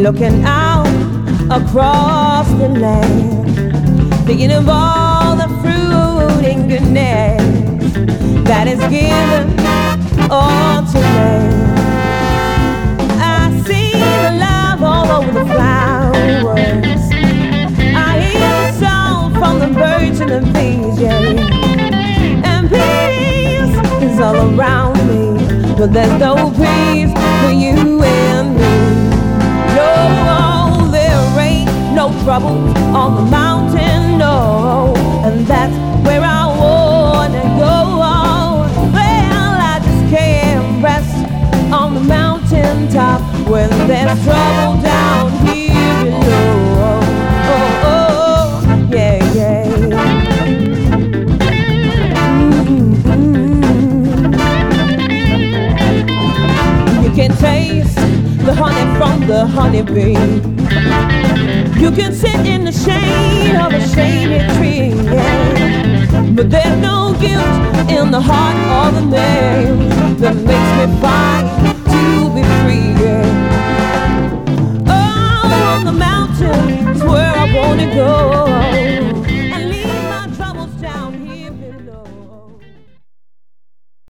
looking out across the land, thinking of all the fruit and goodness that is given all to man. I see the love all over the flowers. I hear the sound from the birds and the bees, yeah. And peace is all around me, but there's no peace for you and me. No, there ain't no trouble on the mountain, no. And that's where I wanna go. Well, I just can't rest on the mountain top when there's trouble down here below. Oh, oh, yeah, yeah. You can taste the honey from the honeybee. You can sit in the shade of a shady tree, yeah. But there's no guilt in the heart of the man that makes me fight